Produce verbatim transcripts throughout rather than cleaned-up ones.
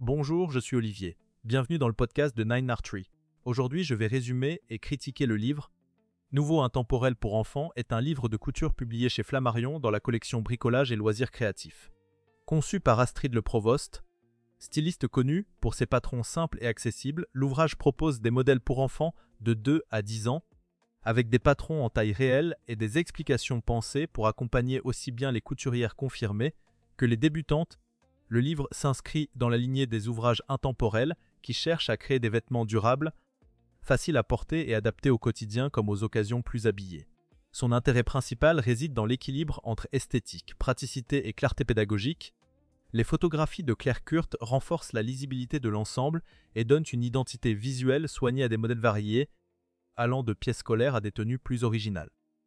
Bonjour, je suis Olivier. Bienvenue dans le podcast de Nine Archery. Aujourd'hui, je vais résumer et critiquer le livre Nouveau intemporel pour enfants est un livre de couture publié chez Flammarion dans la collection Bricolage et loisirs créatifs. Conçu par Astrid Le Provost, styliste connu pour ses patrons simples et accessibles, l'ouvrage propose des modèles pour enfants de deux à dix ans, avec des patrons en taille réelle et des explications pensées pour accompagner aussi bien les couturières confirmées que les débutantes. Le livre s'inscrit dans la lignée des ouvrages intemporels qui cherchent à créer des vêtements durables, faciles à porter et adaptés au quotidien comme aux occasions plus habillées. Son intérêt principal réside dans l'équilibre entre esthétique, praticité et clarté pédagogique. Les photographies de Claire Kurt renforcent la lisibilité de l'ensemble et donnent une identité visuelle soignée à des modèles variés, allant de pièces scolaires à des tenues plus originales.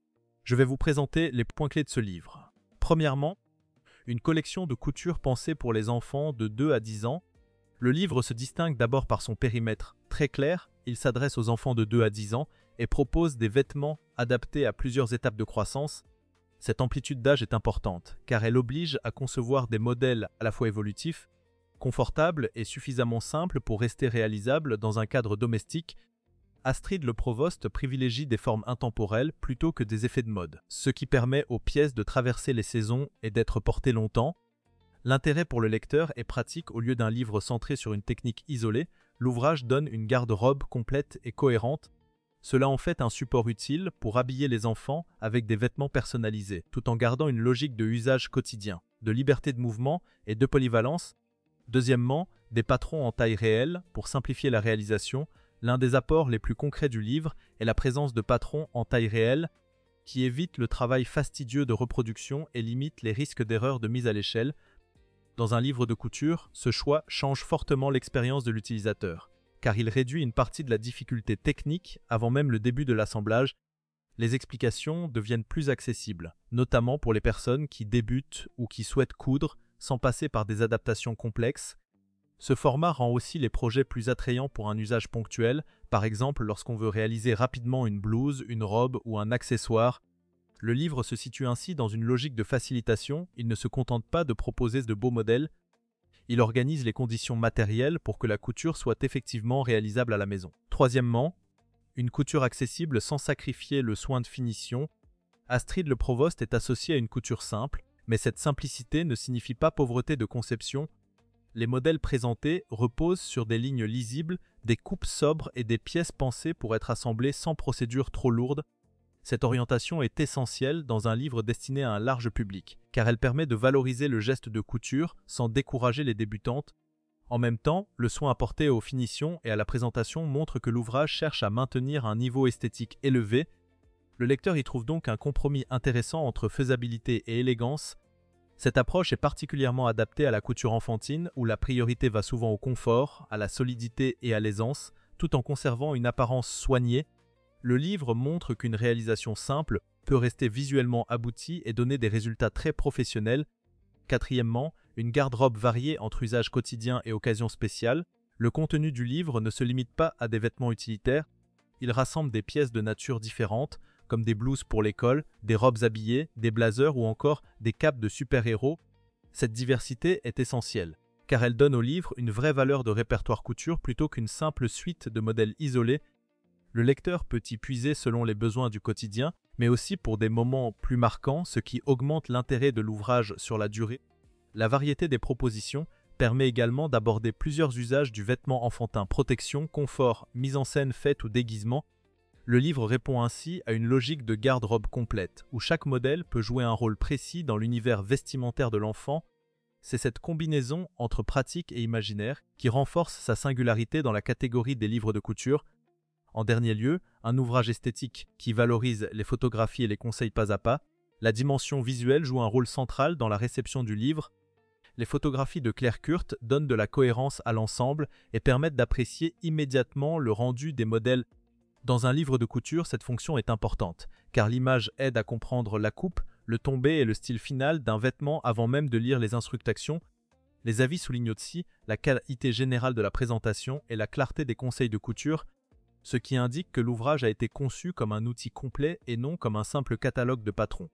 Je vais vous présenter les points clés de ce livre. Premièrement, une collection de couture pensée pour les enfants de deux à dix ans. Le livre se distingue d'abord par son périmètre très clair. Il s'adresse aux enfants de deux à dix ans et propose des vêtements adaptés à plusieurs étapes de croissance. Cette amplitude d'âge est importante car elle oblige à concevoir des modèles à la fois évolutifs, confortables et suffisamment simples pour rester réalisables dans un cadre domestique. Astrid Le Provost privilégie des formes intemporelles plutôt que des effets de mode, ce qui permet aux pièces de traverser les saisons et d'être portées longtemps. L'intérêt pour le lecteur est pratique. Au lieu d'un livre centré sur une technique isolée, l'ouvrage donne une garde-robe complète et cohérente. Cela en fait un support utile pour habiller les enfants avec des vêtements personnalisés, tout en gardant une logique de usage quotidien, de liberté de mouvement et de polyvalence. Deuxièmement, des patrons en taille réelle pour simplifier la réalisation. L'un des apports les plus concrets du livre est la présence de patrons en taille réelle qui évitent le travail fastidieux de reproduction et limitent les risques d'erreur de mise à l'échelle. Dans un livre de couture, ce choix change fortement l'expérience de l'utilisateur, car il réduit une partie de la difficulté technique avant même le début de l'assemblage. Les explications deviennent plus accessibles, notamment pour les personnes qui débutent ou qui souhaitent coudre sans passer par des adaptations complexes. Ce format rend aussi les projets plus attrayants pour un usage ponctuel, par exemple lorsqu'on veut réaliser rapidement une blouse, une robe ou un accessoire. Le livre se situe ainsi dans une logique de facilitation. Il ne se contente pas de proposer de beaux modèles, il organise les conditions matérielles pour que la couture soit effectivement réalisable à la maison. Troisièmement, une couture accessible sans sacrifier le soin de finition. Astrid Le Provost est associée à une couture simple, mais cette simplicité ne signifie pas pauvreté de conception. Les modèles présentés reposent sur des lignes lisibles, des coupes sobres et des pièces pensées pour être assemblées sans procédure trop lourde. Cette orientation est essentielle dans un livre destiné à un large public, car elle permet de valoriser le geste de couture sans décourager les débutantes. En même temps, le soin apporté aux finitions et à la présentation montre que l'ouvrage cherche à maintenir un niveau esthétique élevé. Le lecteur y trouve donc un compromis intéressant entre faisabilité et élégance. Cette approche est particulièrement adaptée à la couture enfantine où la priorité va souvent au confort, à la solidité et à l'aisance, tout en conservant une apparence soignée. Le livre montre qu'une réalisation simple peut rester visuellement aboutie et donner des résultats très professionnels. Quatrièmement, une garde-robe variée entre usages quotidiens et occasions spéciales. Le contenu du livre ne se limite pas à des vêtements utilitaires. Il rassemble des pièces de nature différentes, comme des blouses pour l'école, des robes habillées, des blazers ou encore des capes de super-héros. Cette diversité est essentielle, car elle donne au livre une vraie valeur de répertoire couture plutôt qu'une simple suite de modèles isolés. Le lecteur peut y puiser selon les besoins du quotidien, mais aussi pour des moments plus marquants, ce qui augmente l'intérêt de l'ouvrage sur la durée. La variété des propositions permet également d'aborder plusieurs usages du vêtement enfantin: protection, confort, mise en scène, fête ou déguisement. Le livre répond ainsi à une logique de garde-robe complète, où chaque modèle peut jouer un rôle précis dans l'univers vestimentaire de l'enfant. C'est cette combinaison entre pratique et imaginaire qui renforce sa singularité dans la catégorie des livres de couture. En dernier lieu, un ouvrage esthétique qui valorise les photographies et les conseils pas à pas. La dimension visuelle joue un rôle central dans la réception du livre. Les photographies de Claire Kurt donnent de la cohérence à l'ensemble et permettent d'apprécier immédiatement le rendu des modèles. Dans un livre de couture, cette fonction est importante, car l'image aide à comprendre la coupe, le tombé et le style final d'un vêtement avant même de lire les instructions. Les avis soulignent aussi la qualité générale de la présentation et la clarté des conseils de couture, ce qui indique que l'ouvrage a été conçu comme un outil complet et non comme un simple catalogue de patrons.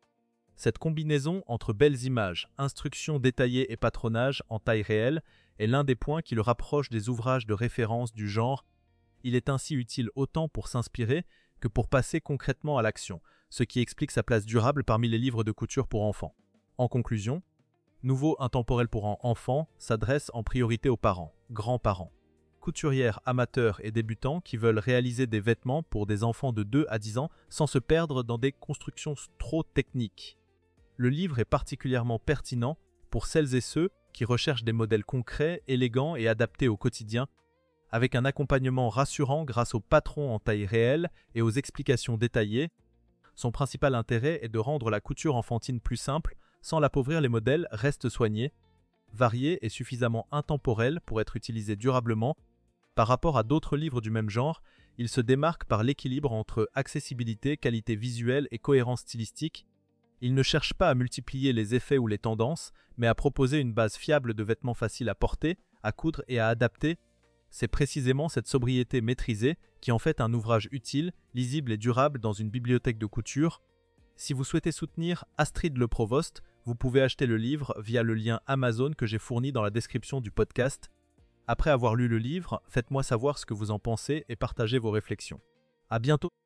Cette combinaison entre belles images, instructions détaillées et patronage en taille réelle est l'un des points qui le rapproche des ouvrages de référence du genre. Il est ainsi utile autant pour s'inspirer que pour passer concrètement à l'action, ce qui explique sa place durable parmi les livres de couture pour enfants. En conclusion, Nouveau intemporel pour enfants s'adresse en priorité aux parents, grands-parents, couturières amateurs et débutants qui veulent réaliser des vêtements pour des enfants de deux à dix ans sans se perdre dans des constructions trop techniques. Le livre est particulièrement pertinent pour celles et ceux qui recherchent des modèles concrets, élégants et adaptés au quotidien, avec un accompagnement rassurant grâce aux patrons en taille réelle et aux explications détaillées. Son principal intérêt est de rendre la couture enfantine plus simple, sans l'appauvrir. Les modèles restent soignés, variés et suffisamment intemporels pour être utilisés durablement. Par rapport à d'autres livres du même genre, il se démarque par l'équilibre entre accessibilité, qualité visuelle et cohérence stylistique. Il ne cherche pas à multiplier les effets ou les tendances, mais à proposer une base fiable de vêtements faciles à porter, à coudre et à adapter. C'est précisément cette sobriété maîtrisée qui en fait un ouvrage utile, lisible et durable dans une bibliothèque de couture. Si vous souhaitez soutenir Astrid Le Provost, vous pouvez acheter le livre via le lien Amazon que j'ai fourni dans la description du podcast. Après avoir lu le livre, faites-moi savoir ce que vous en pensez et partagez vos réflexions. À bientôt!